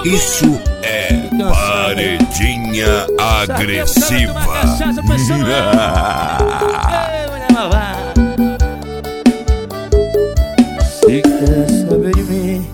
Isso é paredinha agressiva. Se quer saber de mim,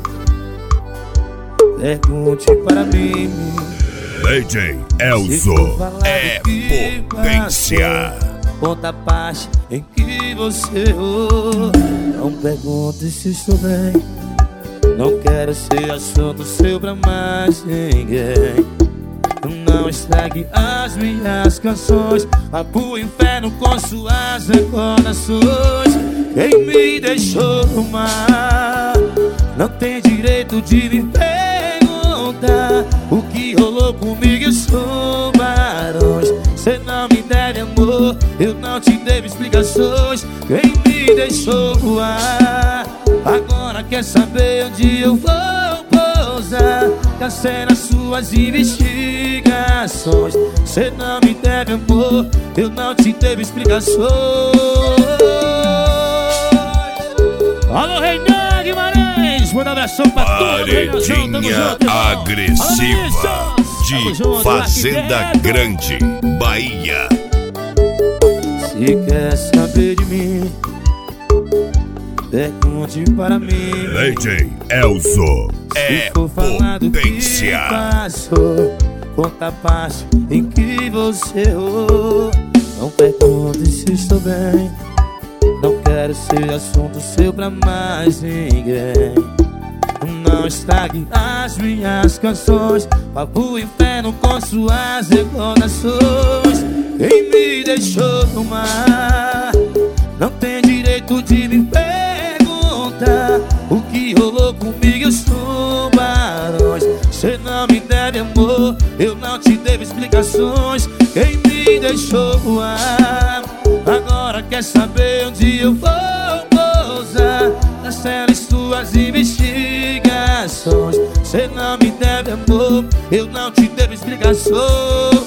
pergunte para mim. DJ Elzo é potência. Conta a parte em que você errou. Não pergunte se estou bem. Não quero ser assunto seu pra mais ninguém. Não estrague as minhas canções. Vá pro inferno com suas recordações. Quem me deixou no mar não tem direito de me perguntar o que rolou comigo e os tubarões. Cê não me deve amor, eu não te devo explicações. Quem me deixou voar agora quer saber onde eu vou pousar. Cancela nas suas investigações. Cê não me deve amor, eu não te devo explicações. Alô, Reinan Guimarães, manda abração pra todo paredinha agressiva de Fazenda Grande, Bahia. Se quer saber de mim, pergunte para mim. DJ Elzo é potência. Passou, conta a parte em que você errou. Não pergunte se estou bem. Não quero ser assunto seu pra mais ninguém. Não estrague as minhas canções. Vá pro inferno com suas recordações. Quem me deixou no mar não tem direito de me perguntar o que rolou comigo e os tubarões. Cê não me deve amor, eu não te devo explicações. Quem me deixou voar agora quer saber onde eu vou pousar. Cancela suas investigações. Cê não me deve amor, eu não te devo explicações.